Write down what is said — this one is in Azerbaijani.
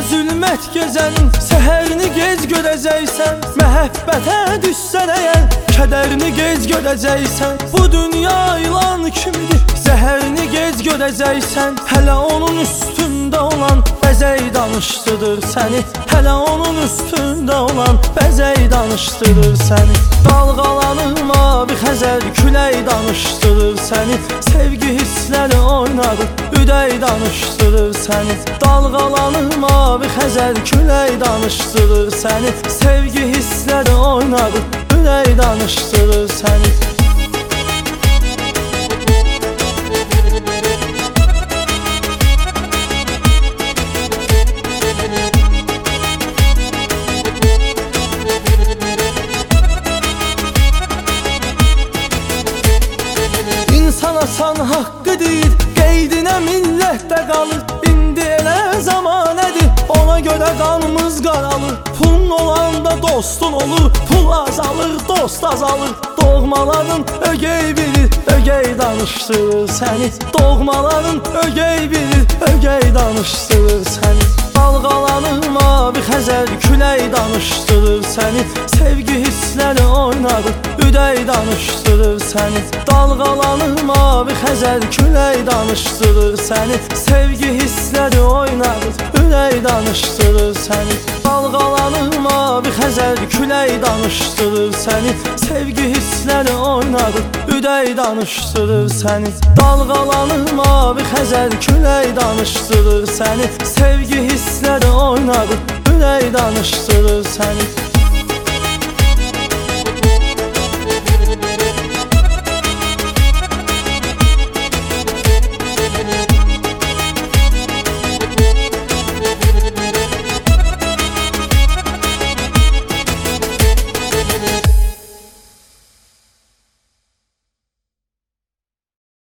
zülmət gecənin səhərini gec görəcəksən. Məhəbbətə düşsən əgər kədərini gec görəcəksən. Bu dünya ilan kimidir, zəhərini gec görəcəksən. Hələ onun üstündə olan bəzək danışdırır səni. Hələ onun üstündə olan bəzək danışdırır səni. Dalğalanır mavi xəzər külək danışdırır səni. Sevgi hissləri oynadır, ürək danışdırır səni. Dalğalanır mavi xəzər külək danışdırır səni. Sevgi hissləri oynadır, ürək danışdırır səni. İnsan asan haqqı deyil, qeydinə millətdə qalır. İndi elə zamanədir, ona görə qanımız qaralır. Pulun olanda dostun olur, pul azalır, dost azalır. Doğmaların ögey bilir, ögey danışdırır səni. Doğmaların ögey bilir, ögey danışdırır səni. Dalğalanır mavi xəzər külək danışdırır səni. Sevgi hissləri oynadır, ürək danışdırır səni. Dalğalanır mavi xəzər külək danışdırır səni. Sevgi hissləri oynadır, ürək danışdırır səni. Dalğalanır mavi xəzər külək danışdırır səni. Sevgi hissləri oynadır, ürək danışdırır səni. Dalğalanır mavi xəzər külək danışdırır səni. Sevgi hissləri oynadır, ürək danışdırır səni.